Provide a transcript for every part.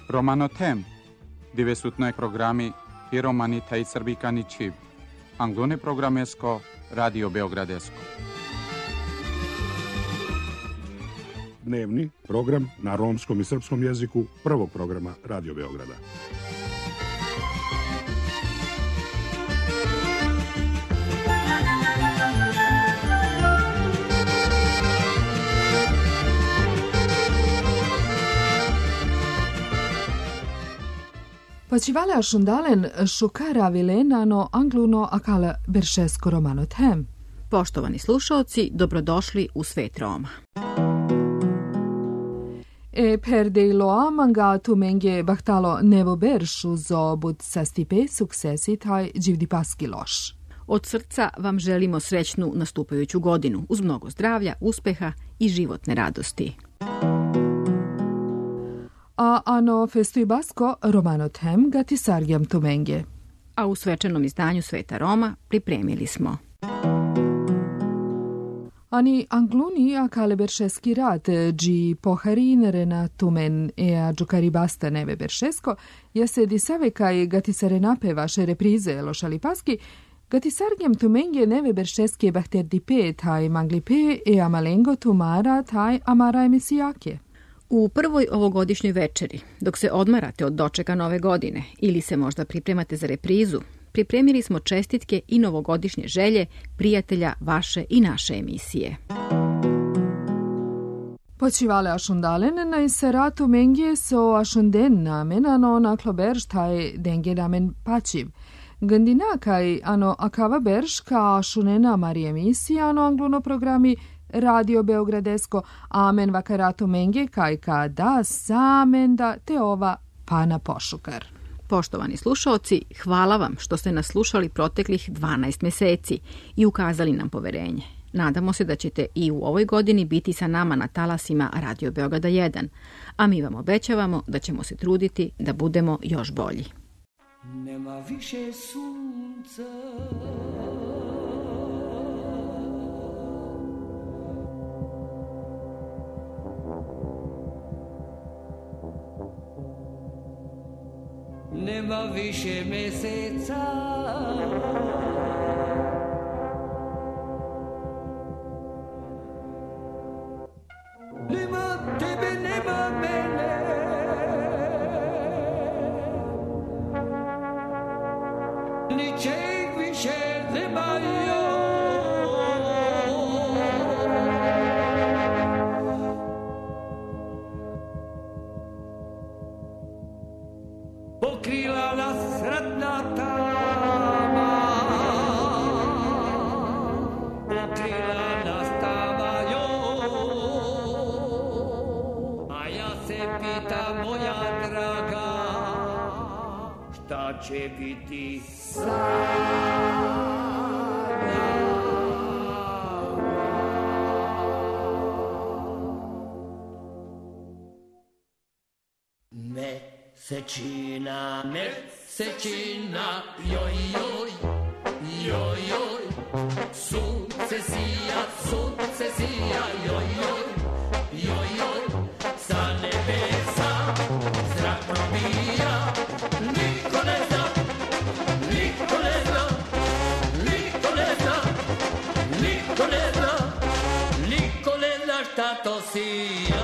Romanotem, divesutnoj programi i romani taj srbikani čiv. Anglone programesko, Radio Beogradesko. Dnevni program na romskom i srpskom jeziku prvog programa Radio Beograda. Počivale ašundalen šukara vilenano angluno akala beršesko romanothem. Poštovani slušaoci, dobrodošli u svet Roma. Per loa mangatu menge bahtalo nevo beršu zobud sastipe suksesi taj dživdipaski loš. Od srca vam želimo srećnu nastupajuću godinu uz mnogo zdravlja, uspeha i životne radosti. A ano festui basko romanothem gatisargiam tumenge. A u svečanom izdanju Sveta Roma pripremili smo Ani angluni akale beršeski rad dži poharinere na tumen ea džukari basta neve beršesko jese disave kaj gatisare napevaše reprize lošalipaski gatisargiam tumenge neve beršeske bahter dipe taj manglipe ea malengo tumara taj amara emisijake. U prvoj ovogodišnjoj večeri, dok se odmarate od dočeka nove godine ili se možda pripremate za reprizu, pripremili smo čestitke i novogodišnje želje prijatelja vaše i naše emisije. Počivale ašundalen na iseratu mengje so ašunden namen ano naklo berš taj denge namen pačiv. Gandina kaj ano akava berš ka ašunena mari emisija ano angluno programi Radio Beogradesko, amen vakaratu menge kaj kada samen da te ova pana pošukar. Poštovani slušaoci, hvala vam što ste nas slušali proteklih 12 meseci i ukazali nam poverenje. Nadamo se da ćete i u ovoj godini biti sa nama na talasima Radio Beograda 1, a mi vam obećavamo da ćemo se truditi da budemo još bolji. Nema više sunca, nema više meseca, nema tebe, nema mene, ničeg više nema joj. Pokrila nas ratna tama, pokrila nas tama joj, a ja se pitam, moja draga, šta će biti Mesečina, mesečina, joj, joj, joj, joj, sunce sija, joj, joj, joj, joj, sa nebesa zrak probija, niko ne zna, niko ne zna, niko ne zna, niko ne zna, niko ne zna šta to sija.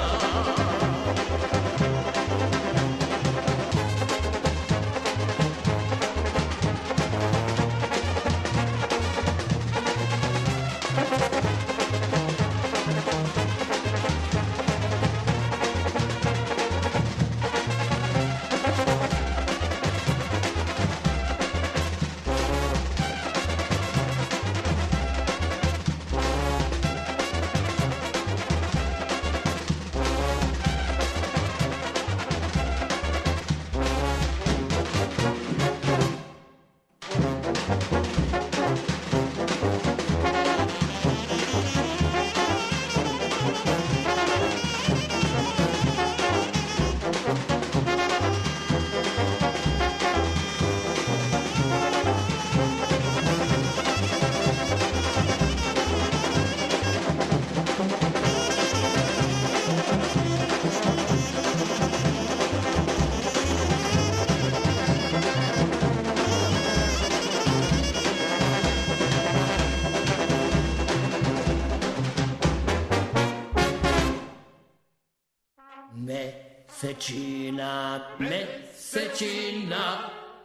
Mesecina, mesecina,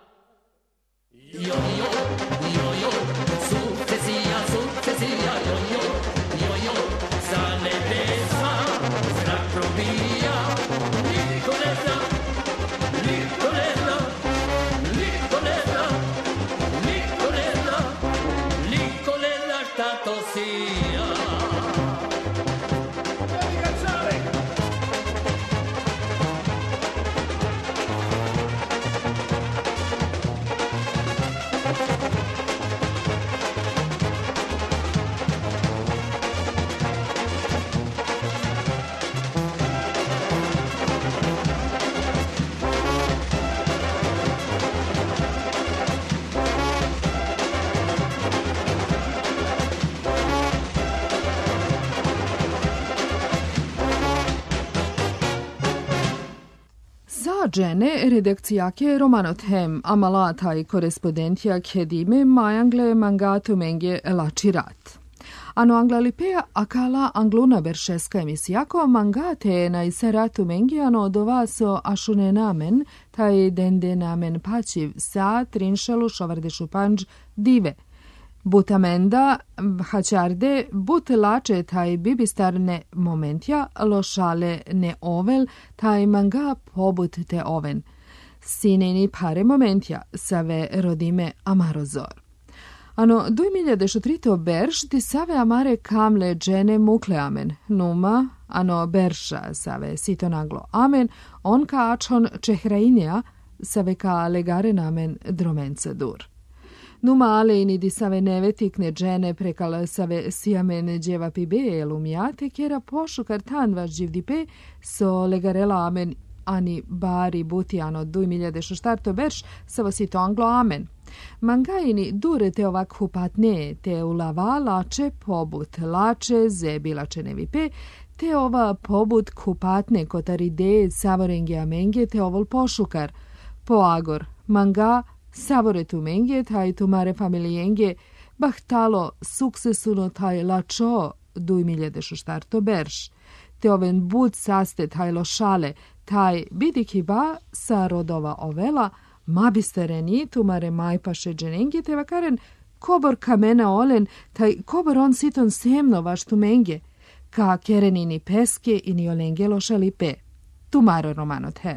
yo, sukcesija, yo, sa nebesa zrak probija, niko ne zna, niko ne zna, niko ne zna, niko ne zna, niko ne zna šta to sija. Žene, redakcijake Romanothem, Amalata i korespondentja Kedime Majangle Mangatu Menge Lačirat. Ano anglalipea akala angluna beršeska emisijako mangate na iseratu mengiano do vaso ašune namen, taj dende namen pačiv sa trinšalu šovardešu panđ dive. Butamenda, hačarde, but lače taj bibistarne momentja, lošale ne ovel, taj manga pobut te oven. Sineni pare momentja, save rodime amarozor. Ano 2003 berš ti save amare kamle džene mukleamen, numa, ano berša save sitonaglo amen, on ka ačon čehrainja, save ka legare namen dromenca dur. Numa alejni di save nevetikne džene prekala save siamen djeva pibe lumjate, kjera pošukar tan vaš živdipe, so legarela amen ani bari butiano 2006 berš, savo sito anglo amen. Mangajini dure te ovak hupatne, te ulava lače pobut, lače zebi lače nevipe, te ova pobut kupatne kotaride savorenge amenge te ovol pošukar. Poagor, manga, savore tu menge, taj tu mare familijenge, bahtalo suksesuno taj lačo 2006 berš. Te oven bud saste taj lošale, taj bidiki ba sa rodova ovela, mabistereni tumare majpaše dženenge te vakaren kobor kamena olen, taj kobor on siton semno vaš tumenge, ka kerenini peske i ni olenge lošalipe. Tumaro Romanothem.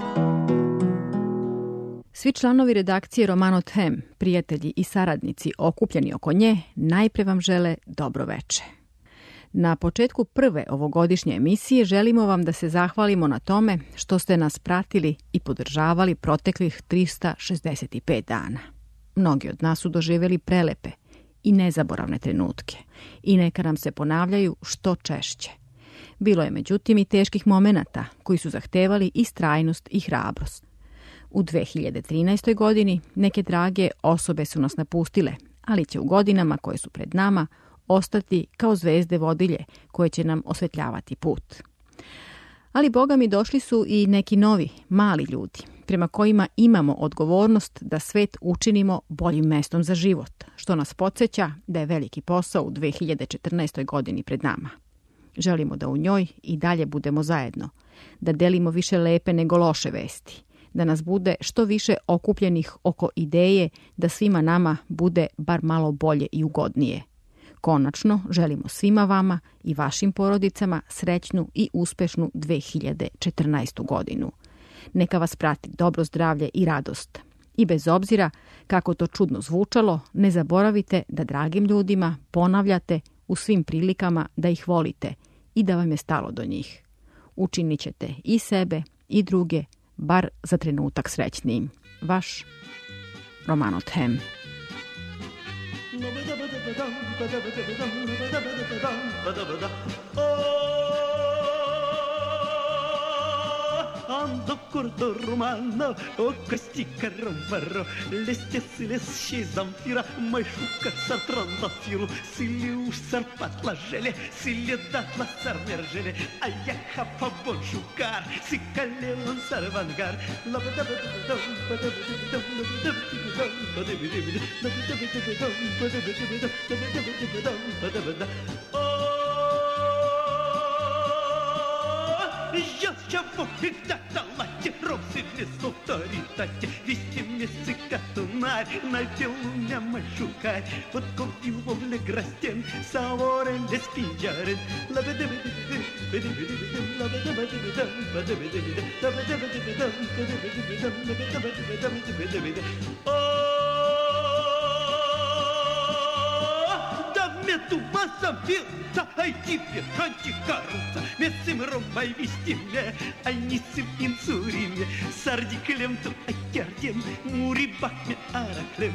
Svi članovi redakcije Romanothem, prijatelji i saradnici okupljeni oko nje, najpre vam žele dobro veče. Na početku prve ovogodišnje emisije želimo vam da se zahvalimo na tome što ste nas pratili i podržavali proteklih 365 dana. Mnogi od nas su doživjeli prelepe i nezaboravne trenutke i neka nam se ponavljaju što češće. Bilo je međutim i teških momenata koji su zahtevali istrajnost i hrabrost. U 2013. godini neke drage osobe su nas napustile, ali će u godinama koje su pred nama ostati kao zvezde vodilje koje će nam osvetljavati put. Ali Boga mi došli su i neki novi, mali ljudi, prema kojima imamo odgovornost da svet učinimo boljim mestom za život, što nas podsjeća da je veliki posao u 2014. godini pred nama. Želimo da u njoj i dalje budemo zajedno, da delimo više lepe nego loše vesti, da nas bude što više okupljenih oko ideje da svima nama bude bar malo bolje i ugodnije. Konačno, želimo svima vama i vašim porodicama srećnu i uspešnu 2014. godinu. Neka vas prati dobro zdravlje i radost. I bez obzira kako to čudno zvučalo, ne zaboravite da dragim ljudima ponavljate u svim prilikama da ih volite i da vam je stalo do njih. Učinit ćete i sebe i druge, bar za trenutak srećnijim. Vaš Romanothem. Ando corto romano, o costică romano, leste siles și zamfira, mai șucă s-ar trandafirul, siliu s-ar pat la jele, silie dat la s-ar mergele, aia hapa bon șucar, si calelul s-ar vangar, la я всегда таланте, росы в лесу авторитете, вести месяцы катунарь, на белуня машукарь, вот купил вовле грастен, саворен лес пинджарен, Мету масса вилта, ай тебе антикаруса, месим ромбай вестиме, айнисим инсуриме, сардиклем ту аккердем, мурибахме араклем,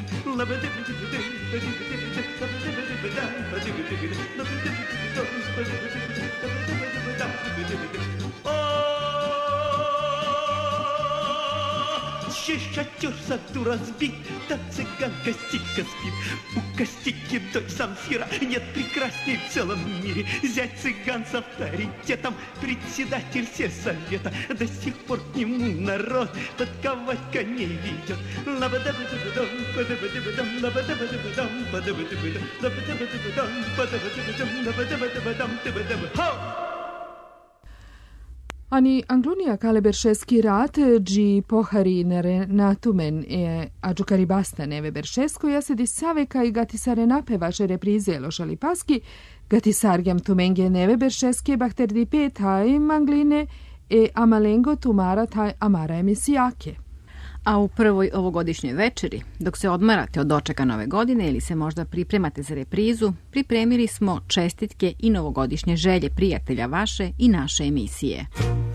шатер саду разбит, да цыганка стика спит. У Костики дочь Самфира, нет прекрасней в целом мире. Зять цыган с авторитетом, председатель сельсовета. До сих пор к нему народ подковать коней ведет. Ani Anglunia Kaleberšeski rat, gi pohari natumen e a giucaribasta neve beršesko, ja se di saveka I gati sare napevaše reprize lošali paski, gati sargam tumenge neve beršeske bahter di pe taj mangline e amalengo tumara taj amara emisijake. A u prvoj ovogodišnjoj večeri, dok se odmarate od dočeka nove godine ili se možda pripremate za reprizu, pripremili smo čestitke I novogodišnje želje prijatelja vaše I naše emisije.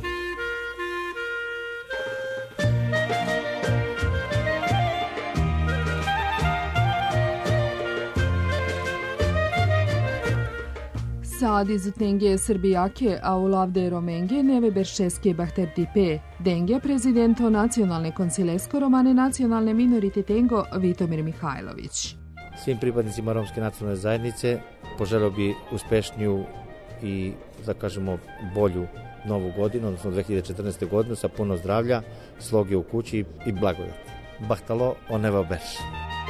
Sad izutenge Srbijake, a u lavde Romenge neve beršeske bahter dipe, denge prezidento nacionalne koncilesko romane nacionalne minorititengo Vitomir Mihajlović. Svim pripadnicima romske nacionalne zajednice poželio bi uspešniju I, da kažemo, bolju novu godinu, odnosno 2014. godinu sa puno zdravlja, sloge u kući I blagodati. Bahtalo oneva berš.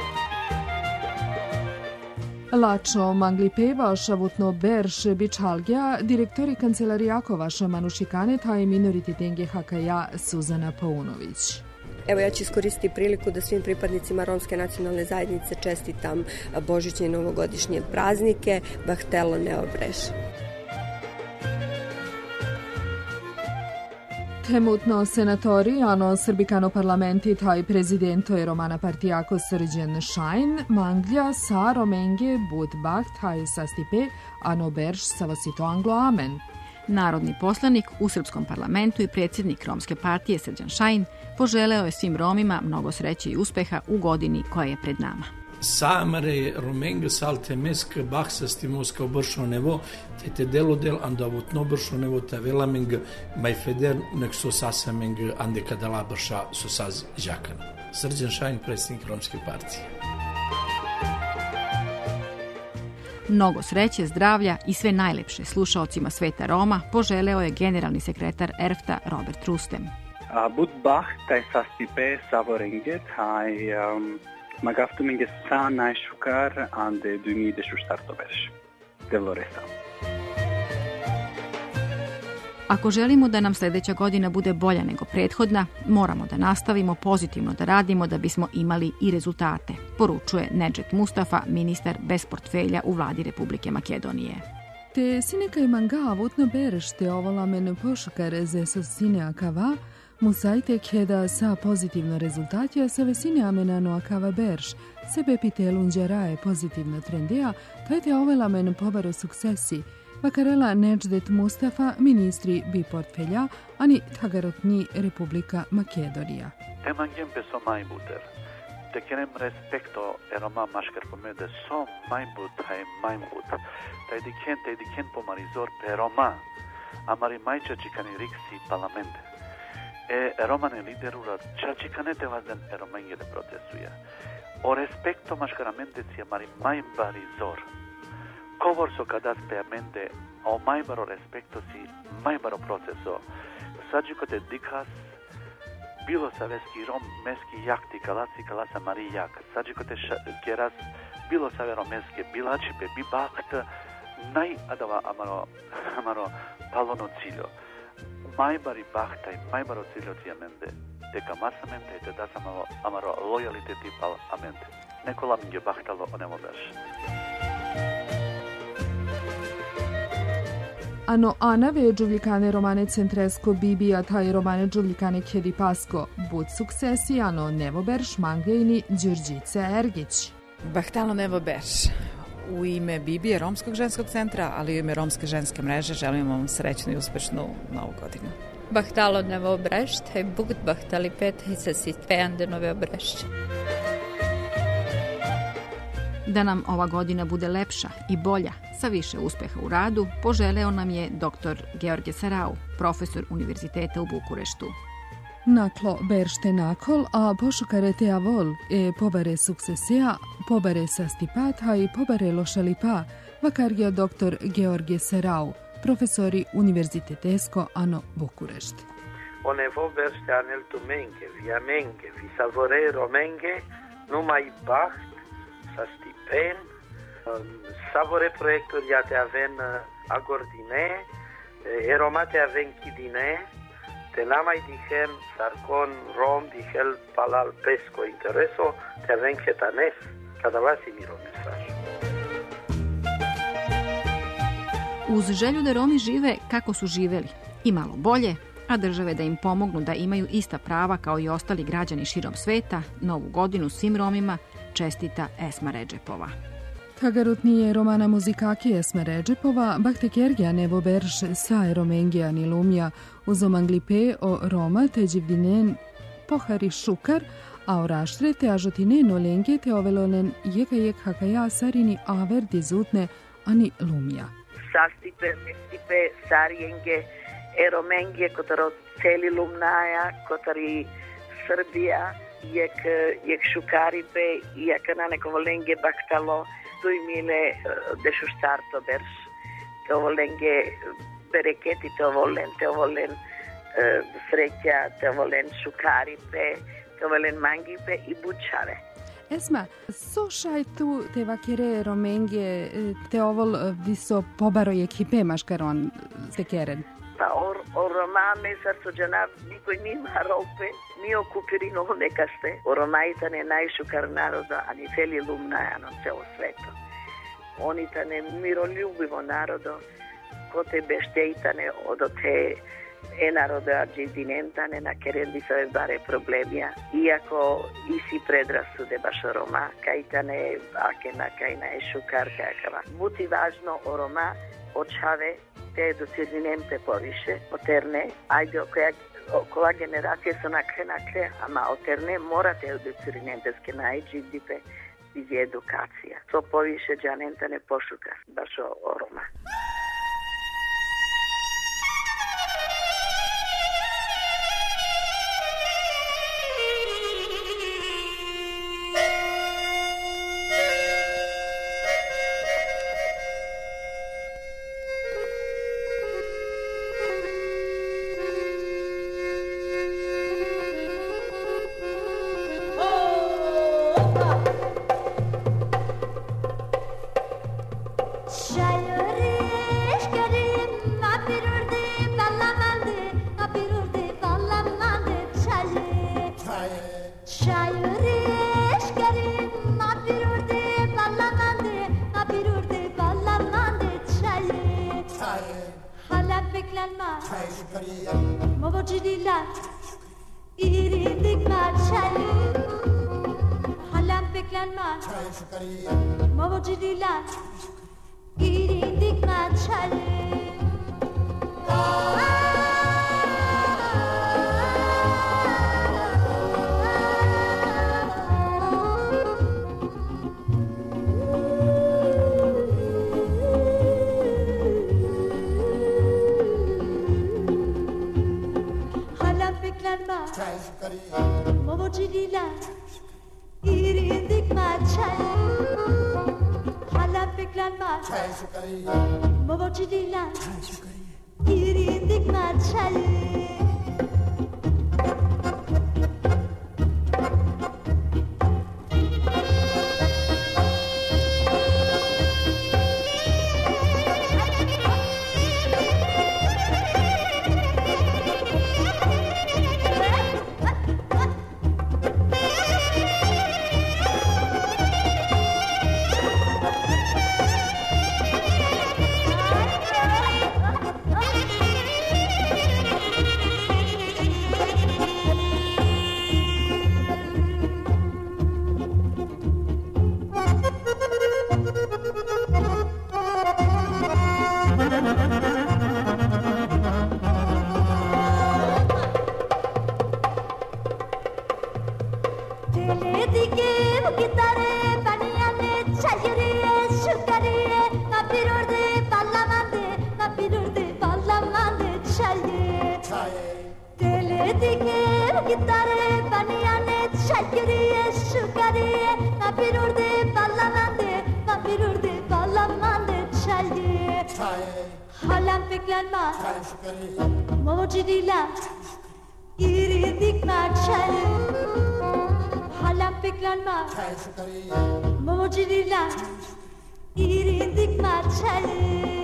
Lačo mangli peva šavutno berš bičalgja, direktori kancelarijako vaša manušikane taj minorititenge hakaja Suzana Paunović. Evo ja ću iskoristiti priliku da svim pripadnicima romske nacionalne zajednice čestitam božićne I novogodišnje praznike, bahtelo neobreš. Trenutno senatori, ano Srbikano parlamenti taj prezidento je Romana partijako Srđan Šajn, Manglja sa Romenge Budbach taj sastipe, ano Berš sa vasito Anglo Amen. Narodni poslanik u Srpskom parlamentu I predsjednik Romske partije Srđan Šajn poželeo je svim Romima mnogo sreće I uspeha u godini koja je pred nama. Samare Romenge salte mesk baksasti moska obršo nevo, te delodel andavut no bršo nevo ta velameng maj feder nek so sasameng ande kadala brša so saz žakana. Srđan Šajn, predsjednik Romske partije. Mnogo sreće, zdravlja I sve najlepše slušaocima sveta Roma poželeo je generalni sekretar ERFTA Robert Rustem. Budbach taj sastipe savorenget taj magaftuminge sa najšukar ande dumide šuštartoveš. Devloresa. Ako želimo da nam sljedeća godina bude bolja nego prethodna, moramo da nastavimo pozitivno da radimo da bismo imali I rezultate, poručuje Nedžet Mustafa, ministar bez portfelja u vladi Republike Makedonije. Te sineka I manga vutno beršte ovolamen pošukar ze sosine akava, musajte keda sa pozitivno rezultatja sa vesine amenano akava berš, sebe pitelunđeraje pozitivno trendija, tajte ovelamen povaro suksesi, Vakarela Nedždet Mustafa, ministri bi portfelja, ani tagarotni Republika Makedonija. Temangem beso majbuter. Tekenem respekto eroma maškar pomede so majbut hay majbut. Taj diken pomarizor peroma. Amari majča čikani riksi parlamente. Romane liderura čačikane te vazden eromengede protestuje. O respekto maškaramente si amari majbarizor. Kovor so kada speamente o majbaro respekto si majbaro proceso. Sađikote dikas bilo saveski rom meski jakti kalasa marijak. Sađikote keras bilo savero meske bilači pe bibakt naj adava amaro palono ciljo. maibari bahtai, maibaro ciloti amende, deka masamente, te dasama amaro lojaliteti pal amente. Nekola minge bahtalo onemo berš. Ano Anave giulicane romane centresco Bibia taj romane giulicane Kedi Pasko, bud suksesi ano Nevo Berš Mangejni Đurđice Ergić. Bahtalo Nevo Berš. U ime Bibije Romskog ženskog centra, ali i u ime Romske ženske mreže želimo vam srećnu i uspešnu novu godinu. Bahtalo Nevo Berš, taj bugt bahtali pet i sa sitpejande nove obrešće. Da nam ova godina bude lepša i bolja, sa više uspeha u radu, poželeo nam je dr. George Sarau, profesor Univerziteta u Bukureštu. Naklo beršte nakol, a pošukare te avol, pobare suksesia, pobare sastipatha i pobare lošalipa, vakargio dr. George Sarau, profesori Univerzitetesko ano Bukurešt. Onevo berște anel tu menge, via menge, vi savorero menge, numai bacht, sa stipen, savore proiectul ja te aven agordine, eromate aven chidine, te la mai dihen sarcon rom dihel palal pesco intereso, te aven chetanes, cada vasi miro mesaj. Uz želju da Romi žive kako su živeli, i malo bolje, a države da im pomognu da imaju ista prava kao i ostali građani širom sveta, Novu godinu svim Romima čestita Esma Redžepova. Kagarutnije romana muzikaki Esma Redžepova, bakte kergja Nevo Berš sa Romengija ni lumja, uzomanglipe o Roma te đivdinen pohari šukar, a o raštre te ažotine nolenge te ovelonen jekajek hakaja sarini aver dizutne ani lumja. Sastipe, mestipe, sarijenge, eromengije, kotaro celi lumnaja, kotari Srbija, jek šukaripe, jak na neko volenge baktalo, tu imile dešu štarto berš, te volenge bereketi, te volen sreća, te volen šukaripe, te volen mangipe i bučare. Esma, so šaj tu te vakire romenge te ovol viso pobaro ekipe maškaron ste keren? Pa o romame sarsođana nikoj nima rope, ni okupirino nekaste. O romajtane najšukar naroda, ani celi lumnaja na celo sveto. Oni tane miroljubivo narodo, ko te beštejtane od te narodo arđidinentane na kerendi sove bare problemija. Iako isi predrasude baš o Roma, kajtane akena, kajna je šukar, kakava. Buti važno o Roma, očave, te docirninente poviše, oterne, ajde okova generacije su nakle, ama oterne morate docirninenteske najđidipe iz edukacija. To poviše džanentane pošuka, baš o Roma. dike gitare baniyane chayriye shukariye mapirurde ballamande chaye tele dike gitare baniyane chayriye shukariye mapirurde ballamande chaye halam fiklanma mojidila iridik maçalı halam fiklanma mojidila iridik maçalı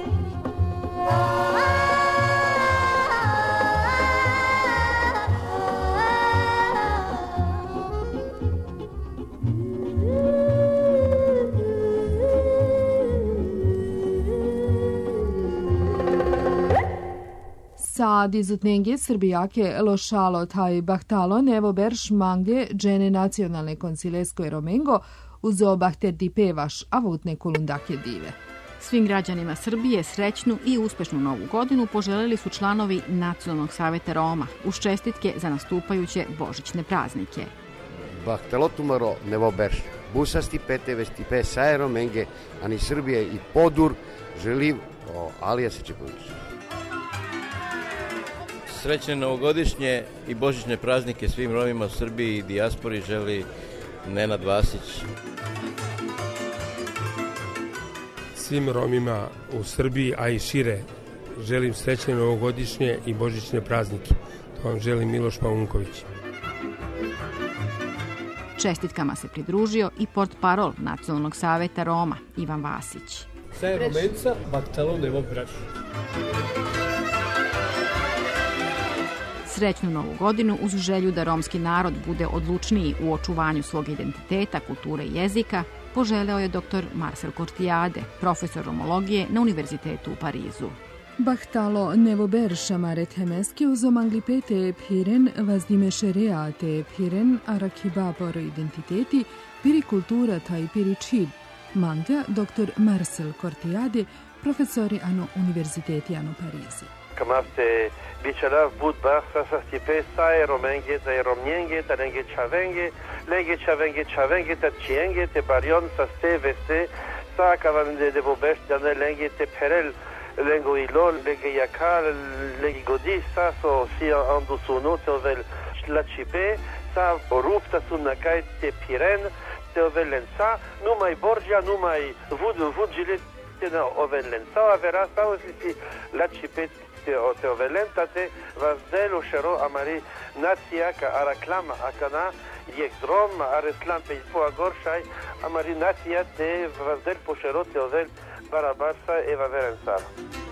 Sa dizutnenge Srbijake lošalo taj bahtalo nevo berš mange džene nacionalne koncilesko Romengo uzo bahter di pevaš, a vutne kulundake dive. Svim građanima Srbije srećnu i uspešnu novu godinu poželjeli su članovi Nacionalnog saveta Roma uz čestitke za nastupajuće božićne praznike. Bahtalotumaro nevo berš, busasti pete vestipe saje Romenge, ani Srbije i Podur, želiv o Alija Sečepović. Srećne novogodišnje i božićne praznike svim Romima u Srbiji i dijaspori želi Nenad Vasić. Svim Romima u Srbiji, a i šire, želim srećne novogodišnje i božićne praznike. To vam želi Miloš Paunković. Čestitkama se pridružio i portparol Nacionalnog saveta Roma Ivan Vasić. Sve Romenca, bahtalo nevo berš. Srećnu novu godinu uz želju da romski narod bude odlučniji u očuvanju svog identiteta, kulture i jezika, poželeo je dr. Marcel Cortiade, profesor romologije na Univerzitetu u Parizu. Bahtalo nevo berš amaret hemeski uzo manglipete phiren vazdime šereate phiren arakibabor identiteti piri kultura taj piri čib. Manga dr. Marcel Cortiade, profesori ano Univerziteti ano Parizi. Kamafte bichalav bud barsa sastipe sae romenge ta romnienge ta lenge chavenge ta chienge te barion saste veste sa kavande de bobesh dane lenge te perel lengo ilol lenge yakal lenge godi sa so si andu suno te ovel lachipe sa borupta sunakai te piren te ovel lensa numai borgia numai vud gilet te na ovel lensa avera sa si lachipe te ovelentate vazdelu šero amari nacija ka araklam akana jekdrom areslam pe po agoršaj amari nacija te vazdel po šero te ovel barabarsa eva verensara.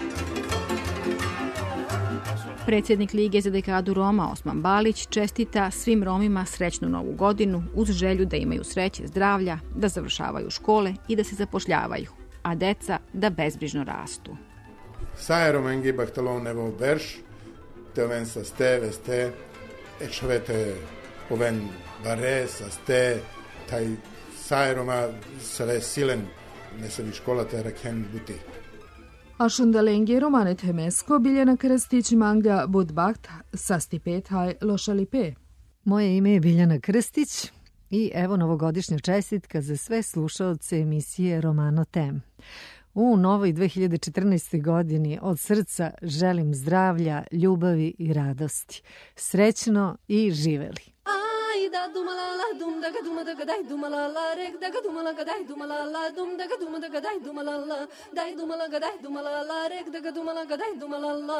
Predsjednik Lige za dekadu Roma Osman Balić čestita svim Romima srećnu novu godinu uz želju da imaju sreće, zdravlja, da završavaju škole i da se zapošljavaju, a deca da bezbrižno rastu. Sae Romengi bahtalo nevo berš, te oven sa ste, veste, ečovete oven bare, sa ste, taj sae Roma sale silen, ne se vi škola te raken buti. Ašundalenge Romane Temesko, Biljana Krstić, manga Budbaht, sastipet haj lošalipe. Moje ime je Biljana Krstić i evo novogodišnja čestitka za sve slušaoce emisije Romano Tem. U novoj 2014. godini od srca želim zdravlja, ljubavi i radosti. Srećno i živeli! da dumalala dum daga dum daga dai dumalala rek daga dumalaga dai dumalala dum daga dum daga dai dumalala dai dumalaga dai dumalala rek daga dumalaga dai dumalala.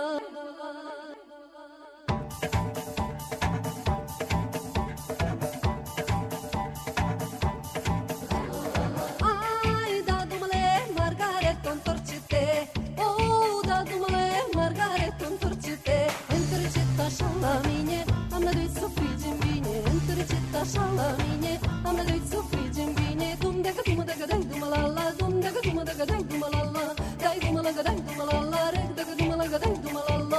Šalamine, am na dojcu friđem vine, dum daga daj dumalala, dum daga daj dumalala, daj dumalaga daj dumalala, rek daga dumalaga daj dumalala.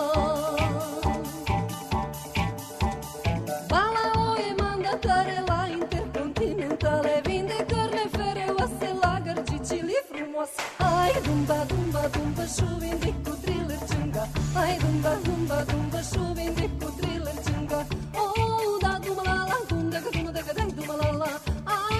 Bala oje mandatare la intercontinentale, vinde carne fere oase lagarđići li frumos. Aj dumba šuvin diku thriller čunga, aj dumba šuvin diku thriller čunga. Oh da dumalala, dum daga daj dumalala,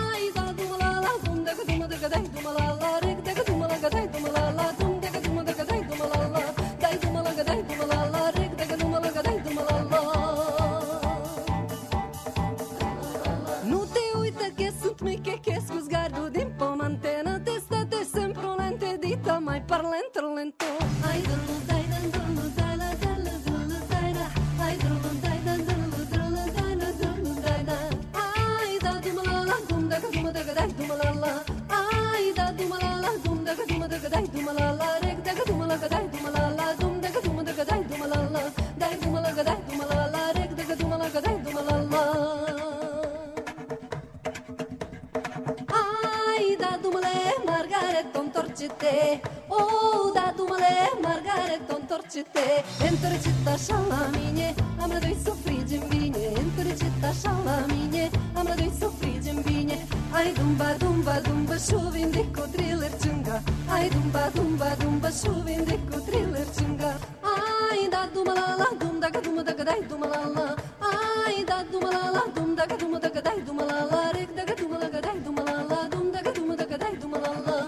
entorcite, entorcita šalaminje, amradoj su friđem vinje, entorcita šalaminje, amradoj su friđem vinje. Aj dumba, dumba, dumba, šuvim deko triler čunga, aj dumba, dumba, dumba, šuvim deko triler čunga. Aj da dumalala, dum daga dum daga daj dumalala, aj da dumalala, dum daga daj dumalala, rek daga dumalaga daj dumalala, dum daga daj dumalala.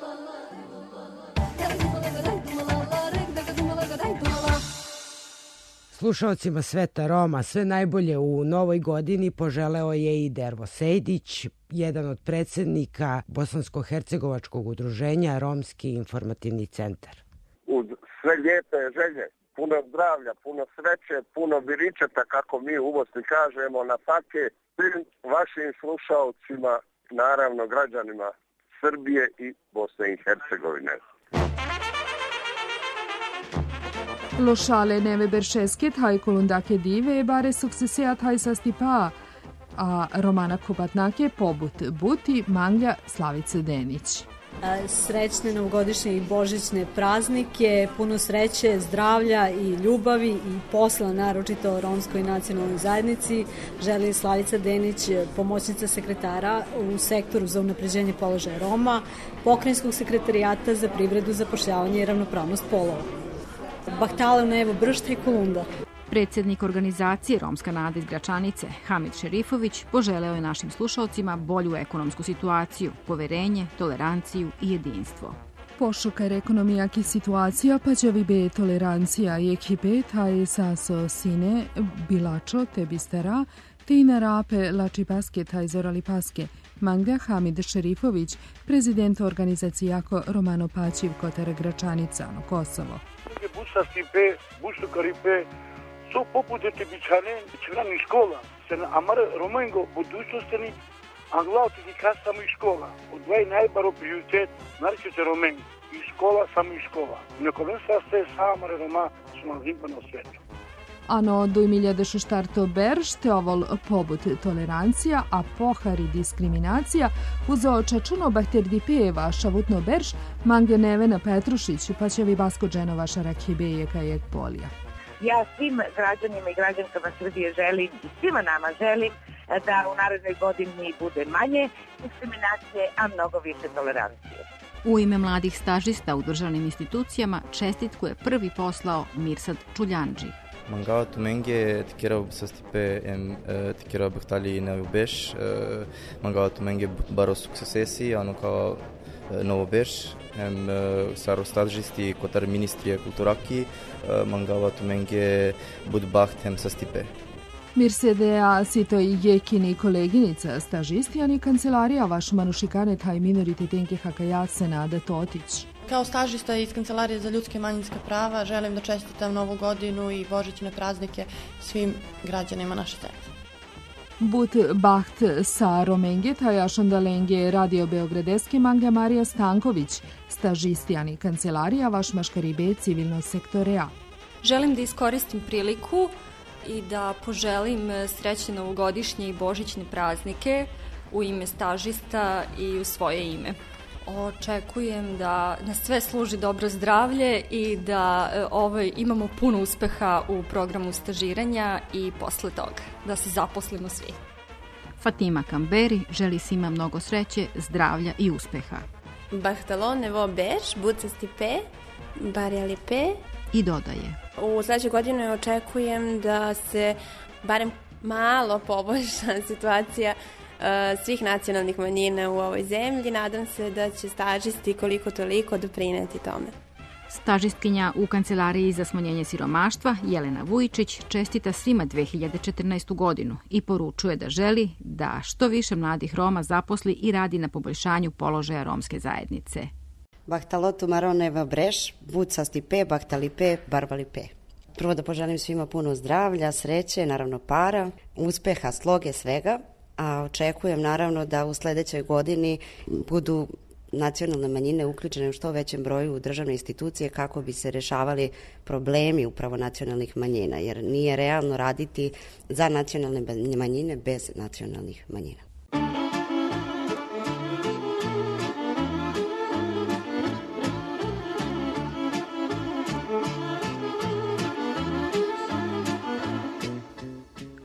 Slušaocima Sveta Roma sve najbolje u novoj godini poželeo je i Dervo Sejdić, jedan od predsednika Bosansko-hercegovačkog udruženja Romski informativni centar. Uz sve lijepe želje, puno zdravlja, puno sreće, puno biričeta, kako mi u Bosni kažemo, na pake svim vašim slušaocima, naravno građanima Srbije i Bosne i Hercegovine. Lo šale neve beršesket haj kolundake dive bare sukseseat haj sastipa, a Romana Kobatnake pobut buti manglja Slavice Denić. Srećne novogodišnje i božićne praznike, puno sreće, zdravlja i ljubavi i posla, naročito romskoj nacionalnoj zajednici, želi Slavica Denić, pomoćnica sekretara u sektoru za unapređenje položaja Roma, Pokrajinskog sekretarijata za privredu, zapošljavanje i ravnopravnost polova. Bahtale u Nevo Bršta i Kolunda. Predsjednik organizacije Romska nada iz Gračanice, Hamid Šerifović, poželeo je našim slušalcima bolju ekonomsku situaciju, poverenje, toleranciju i jedinstvo. Pošukar ekonomijaki situacija pa će vi be tolerancija i ekipe taj saso sine bilačo te bistera te i narape lači paske taj zorali paske. Mangda Hamid Šerifović, prezident organizacije jako Romano Pačiv Kotar Gračanica na Kosovo. Su poput bičane члени škola, se amar romango budućnostni anglauti di kasamo i škola. Odvaj najbaro prioritet naročito romen i škola samo i škola. Nekolenstva se samare Roma su na zimpano svetu. Ano 2006 berš te ovol pobut tolerancija, a pohari diskriminacija uzeo čačuno bahterdi peva šavutno berš mange Nevena Petrušić pa će vi basko dženova šarakhibeje kajek polija. Ja svim građanima i građankama Srbije želim i svima nama želim da u narednoj godini bude manje diskriminacije, a mnogo više tolerancije. U ime mladih stažista u državnim institucijama čestitku je prvi poslao Mirsad Čuljanđi. Mangavat menge tikera sastipe tikera bahtali neubeš mangavat menge baro succesesi ano kao novobeš saro stažisti kotar ministrije kulturaki mangavat menge budbahtem sastipe. Mirsedea sito i jekini koleginica stažisti, ani kancelarija vaš manušikane taj minoritetenke Hakajat Senada Totić. Kao stažista iz Kancelarije za ljudske i manjinska prava želim da čestitam Novu godinu i božićne praznike svim građanima naše zemlje. But baht sa Romenge tajašandalenge Radio Beogradeske manga Marija Stanković, stažistijani kancelarija vaš maškaribe civilno sektorea. Želim da iskoristim priliku i da poželim srećne novogodišnje i božićne praznike u ime stažista i u svoje ime. Očekujem da nas sve služi dobro zdravlje i da imamo puno uspeha u programu stažiranja i posle toga, da se zaposlimo svi. Fatima Kamberi želi svima mnogo sreće, zdravlja i uspeha. Bahtalo nevo beš, bucasti pe, barjali pe. I dodaje. U sledećoj godini očekujem da se barem malo poboljša situacija svih nacionalnih manjina u ovoj zemlji. Nadam se da će stažisti koliko toliko doprineti tome. Stažistkinja u Kancelariji za smanjenje siromaštva Jelena Vujičić čestita svima 2014. godinu i poručuje da želi da što više mladih Roma zaposli i radi na poboljšanju položaja romske zajednice. Bahtalotu maroneva breš, bucasti pe, bahtali pe, barbali pe. Prvo da poželim svima puno zdravlja, sreće, naravno para, uspeha, sloge, svega. A očekujem naravno da u sledećoj godini budu nacionalne manjine uključene u što većem broju u državne institucije kako bi se rešavali problemi upravo nacionalnih manjina, jer nije realno raditi za nacionalne manjine bez nacionalnih manjina.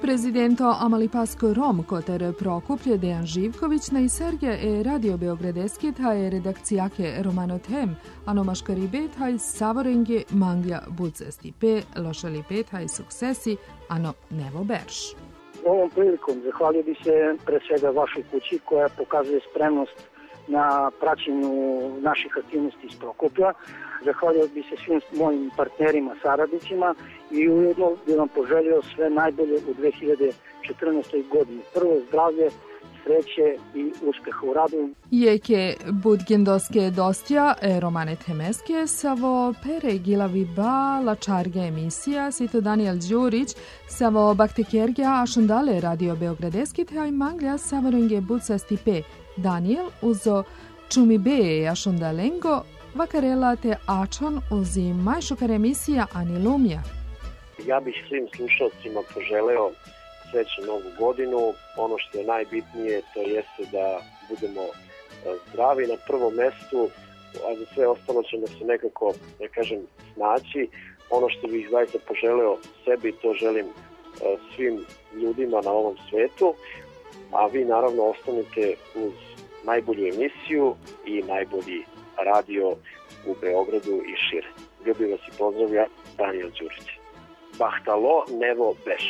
Prezidento Amalipasko Rom Koter Prokuplje Dejan Živković na Iserge Radio Beogradeski taj redakcijake Romano Tem, ano maškaribe taj Savorenge Manglja Bucesti P, Lošali P taj Suksesi, ano Nevo Berš. Ovom prilikom zahvalio bi se pre svega vašoj kući koja pokazuje spremnost na praćenju naših aktivnosti iz Prokuplja. Zahvalio bi se svim mojim partnerima, saradnicima i ujedno bi vam poželio sve najbolje u 2014. godini. Prvo zdravlje, sreće i uspeha u radu. Jeke budgendoske dostja Romane Temeske savo pere gilavi ba lačarge emisija sito Daniel Đurić savo baktekergja ašondale Radio Beogradeski te aj manglja savorenge bucasti pe Daniel uzo čumi be ašondalengo vakarela te ačon uzi majšukar emisija Ani Lumja. Ja bih svim slušalcima poželeo srećnu novu godinu. Ono što je najbitnije to jeste da budemo zdravi na prvom mestu, a za sve ostalo ćemo se nekako, da kažem, snaći. Ono što bih zaista poželeo sebi, to želim svim ljudima na ovom svetu, a vi naravno ostanete uz najbolju emisiju i najbolji radio u Beogradu i šire. Ljubim vas i pozdravlja, Daniel Đurić. Bahtalo Nevo Beš.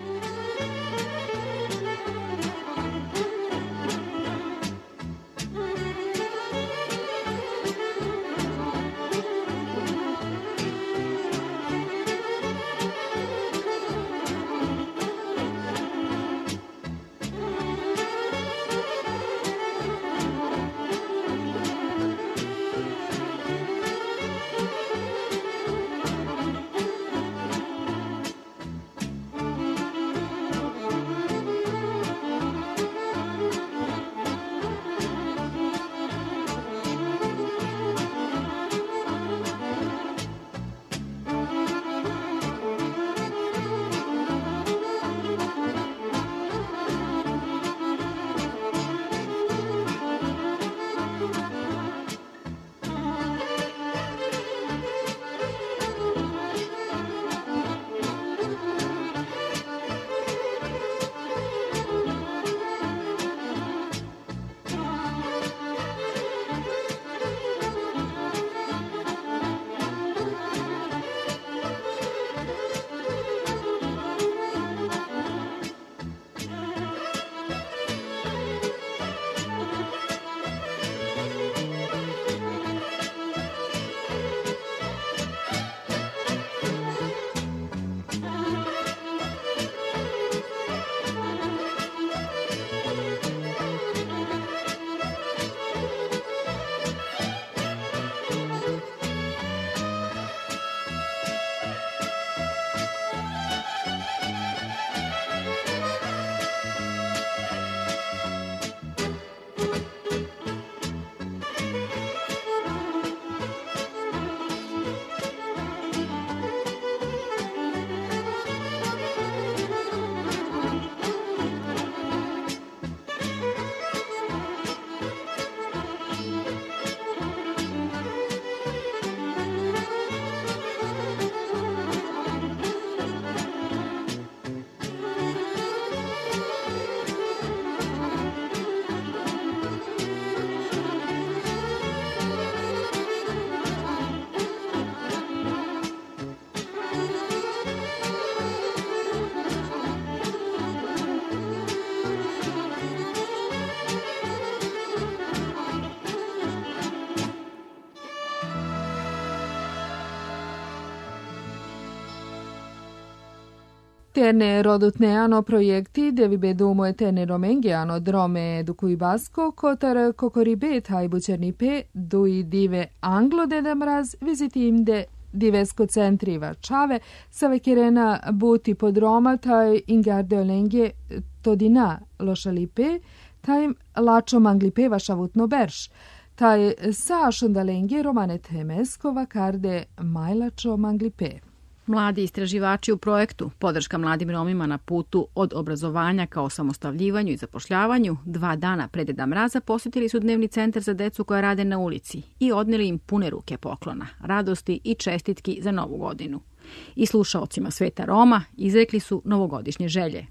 Terne rodutneano projekti devi bedumo eterne romengeano drome dukuibasko kotar kokoribe tajbučerni pe dui dive anglo dedamraz vizitimde divesko centriva čave savekirena buti podroma taj ingarde olenge todina lošalipe taj lačo manglipe vašavutno berš taj sa šondalenge romane temeskova karde majlačo manglipe. Mladi istraživači u projektu Podrška mladim Romima na putu od obrazovanja ka osamostavljivanju i zapošljavanju 2 dana pre Deda Mraza posjetili su dnevni centar za decu koja rade na ulici i odneli im pune ruke poklona, radosti i čestitki za novu godinu. I slušaocima sveta Roma izrekli su novogodišnje želje.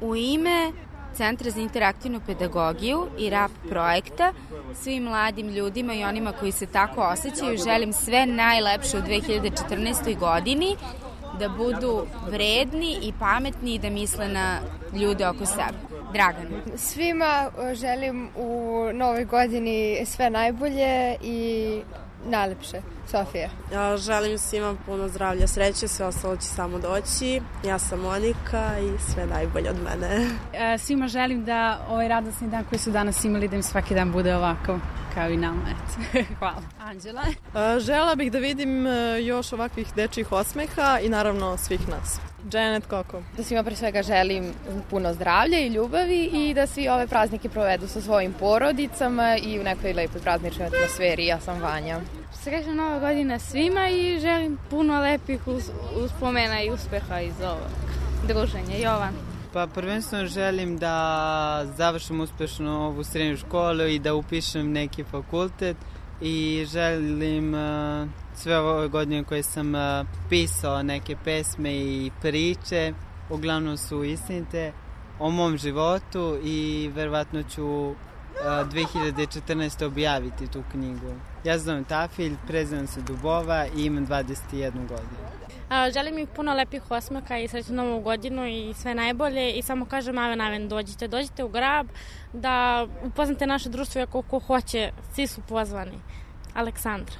U ime Centra za interaktivnu pedagogiju i RAP projekta svim mladim ljudima i onima koji se tako osjećaju želim sve najlepše u 2014. godini, da budu vredni i pametni i da misle na ljude oko sebe. Dragana. Svima želim u novoj godini sve najbolje i najlepše. Sofija. Ja želim svima puno zdravlja, sreće, sve ostalo će samo doći. Ja sam Monika i sve najbolje od mene. Svima želim da ovaj radosni dan koji su danas imali, da im svaki dan bude ovako kao i nama. Hvala. Anđela? Žela bih da vidim još ovakvih dečjih osmeha i naravno svih nas. Janet Koko. Da svima pre svega želim puno zdravlja i ljubavi i da svi ove praznike provedu sa svojim porodicama i u nekoj lepoj prazničnoj atmosferi. Ja sam Vanja. Srećna nova godina svima i želim puno lepih uspomena i uspeha iz ovog druženja. Jovan. Pa prvenstveno želim da završim uspešno ovu srednju školu i da upišem neki fakultet i želim sve ove godine koje sam pisao neke pesme i priče, uglavnom su istinite o mom životu i verovatno ću 2014. objaviti tu knjigu. Ja se zovem Tafilj, prezivam se Dubova i imam 21 godinu. Želim ih puno lepih osmaka i srećnu novu godinu i sve najbolje i samo kažem naven, dođite u grab da upoznate naše društvo, ako ko hoće, svi su pozvani. Aleksandra.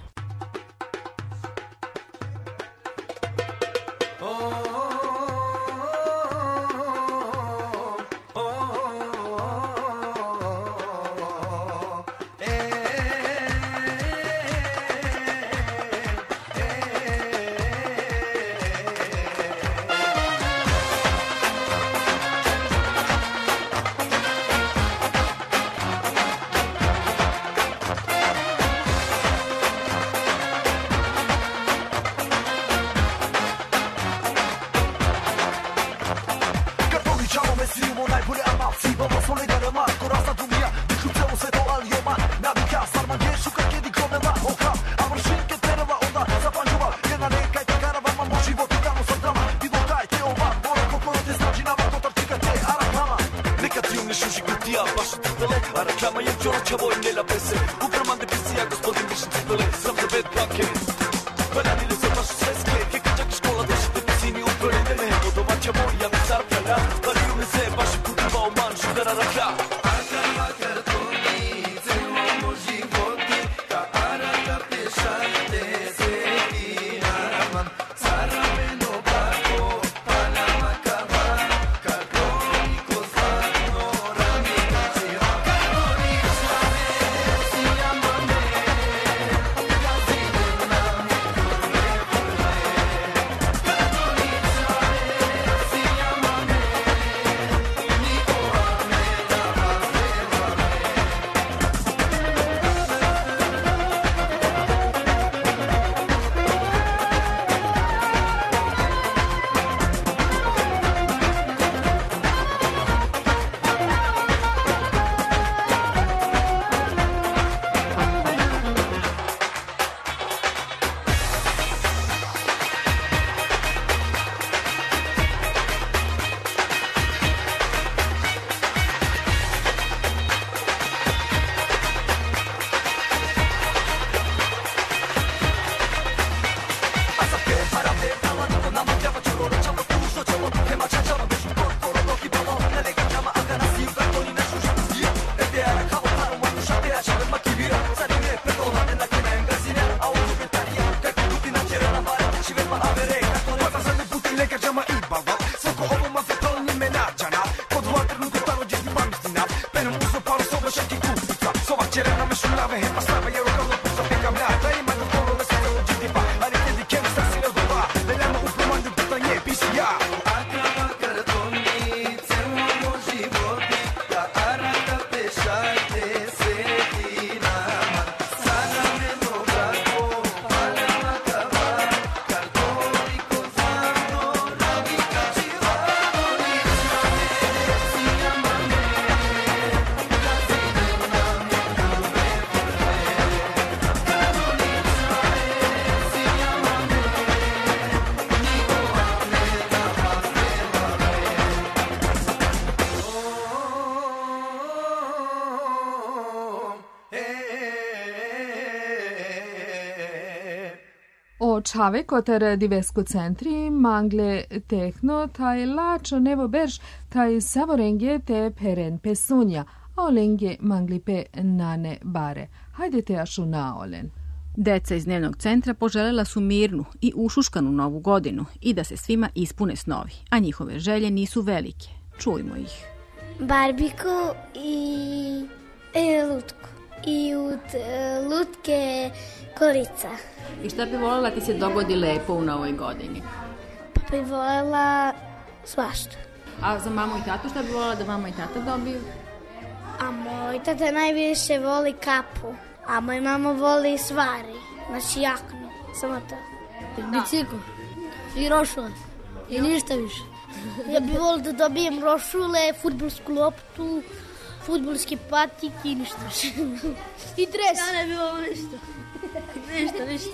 Čave kotar divesku centri, mangle tehno, taj lačo nevo berš, taj savorenge te peren pesunja, a olenge mangli pe nane bare. Hajde te ašu naolen. Deca iz dnevnog centra poželjela su mirnu i ušuškanu novu godinu i da se svima ispune snovi, a njihove želje nisu velike. Čujmo ih. Barbiku i lutku. I od lutke korica. I šta bi voljela ti se dogodi lepo u novoj godini? Pa bi voljela svašta. A za mamu i tatu šta bi voljela da mama i tata dobiju? A moj tata najviše voli kapu, a moj mama voli stvari, znači jaknu, samo to. Bicikl i rošule i ništa više. Ja bih volio da dobijem rošule, fudbalsku loptu, fudbalski patik i ništa više. I dres. Ja ne bih volio ništa. Ništa.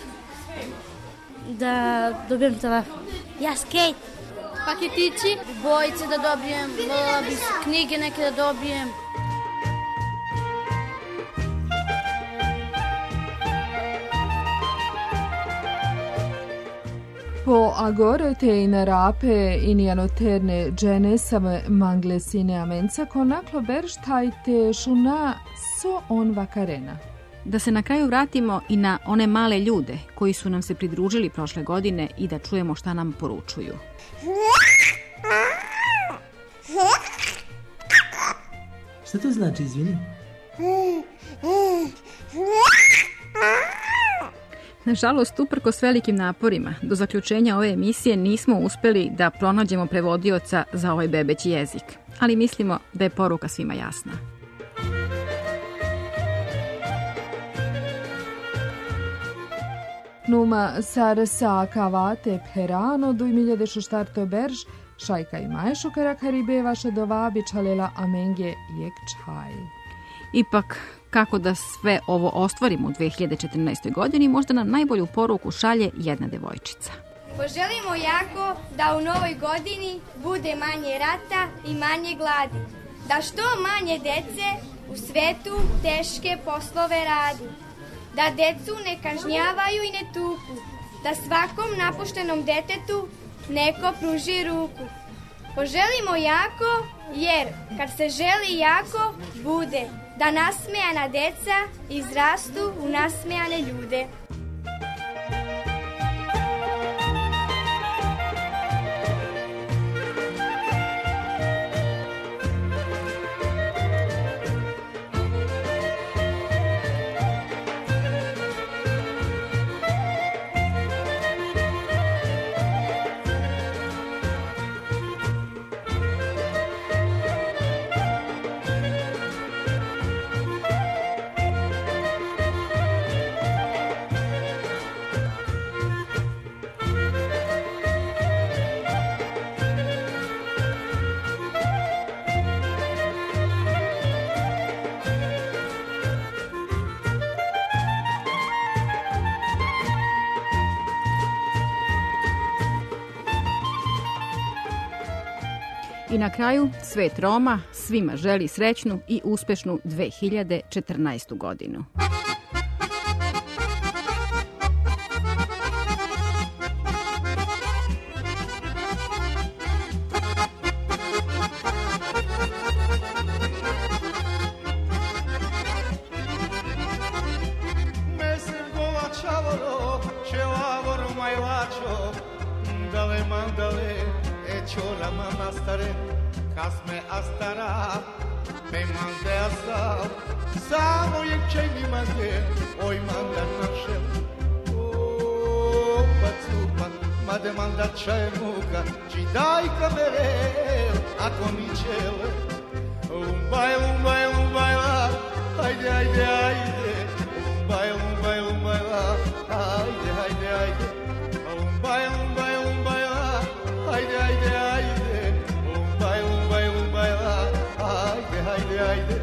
Da dobijem telefon. Ja skejt. Paketići, bojice da dobijem, volila bih knjige neke da dobijem. Po agore te i narape i nijanoterne džene same mangle sine amenca konaklo berš tajte šuna so on vakarena. Da se na kraju vratimo i na one male ljude koji su nam se pridružili prošle godine i da čujemo šta nam poručuju. Šta to znači, izvini? Nažalost, uprkos velikim naporima, do zaključenja ove emisije nismo uspeli da pronađemo prevodioca za ovaj bebeći jezik, ali mislimo da je poruka svima jasna. Numa sar sa kavate perano 2016 berž, šajka i majšu karakaribe vaše dovabi čalela amenge jek čaj. Ipak, kako da sve ovo ostvarimo u 2014. godini, možda nam najbolju poruku šalje jedna devojčica. Poželimo jako da u novoj godini bude manje rata i manje gladi. Da što manje dece u svetu teške poslove radi. Da decu ne kažnjavaju i ne tuku. Da svakom napuštenom detetu neko pruži ruku. Poželimo jako, jer kad se želi jako, bude. Da nasmejana deca izrastu u nasmejane ljude. I na kraju, svet Roma svima želi srećnu i uspešnu 2014. godinu. Kasme astara, me mande asta, samo je čaj mi mande, oj manda našel. O, pacupa, made manda čaj muka, či daj kamere, ako mi čele. Lumbaj, lumbaj, lumbaj la, ajde, ajde, ajde. Lumbaj, lumbaj, lumbaj la, ajde, ajde, ajde. Lumbaj, lumbaj, lumbaj la, ajde, ajde, ajde. Ajde, ajde.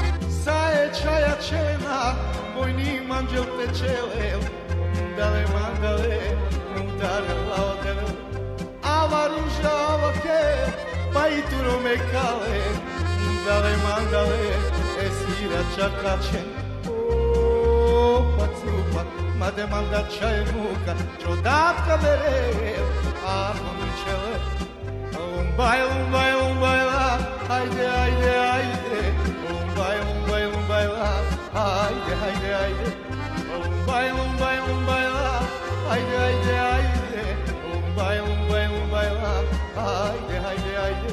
Saje čaja čena, bojni manđel te čele, da le man mandale, udarala odele, avarinjava che, pai tu non me cale, dale mandale, esira čakače, pacupa, ma de manda čaj muka, čodatka bere, a pomičele, umbaj, la, ajde, umbaj, la, ajde, umbaj, la, ajde, umbaj, la, ajde.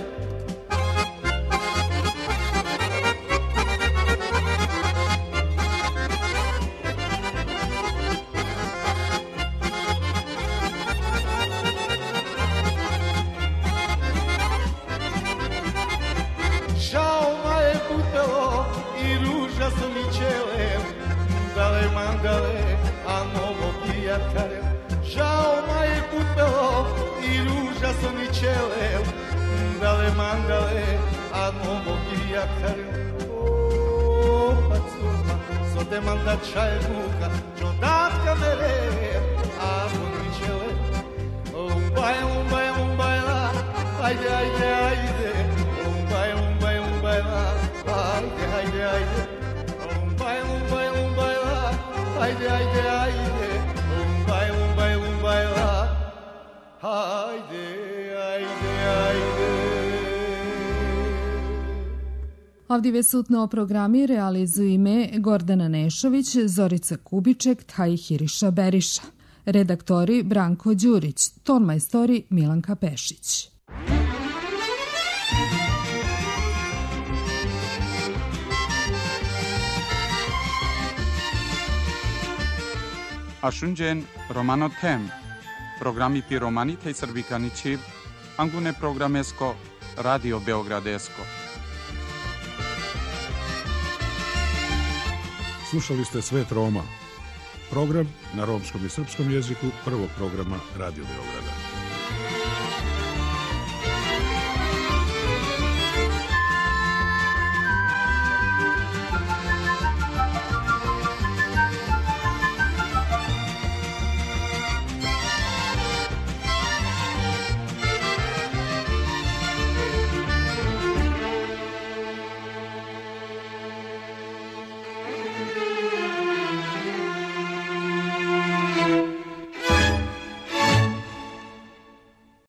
Dale mandale, a novo prijatelje, žao ma je putelo i ruža su mi čele. Dale mandale, a novo prijatelje, pacupa, so te manda čaj muka, čodatka mere, a su mi čele. Umbaj, la, ajde, umbaj, la, ajde, umbaj, la, ajde, umbaj, la, ajde. Avdive sutno programi realizuju ime Gordana Nešović, Zorica Kubiček, Taj Hiriša Beriša. Redaktori Branko Đurić, tonmajstori Milanka Pešić. Ashunjen Romano Tem, programi pi romanite i srbikanići, angune programesko, Radio Beogradesko. Slušali ste Svet Roma, program na romskom i srpskom jeziku prvog programa Radio Beograda.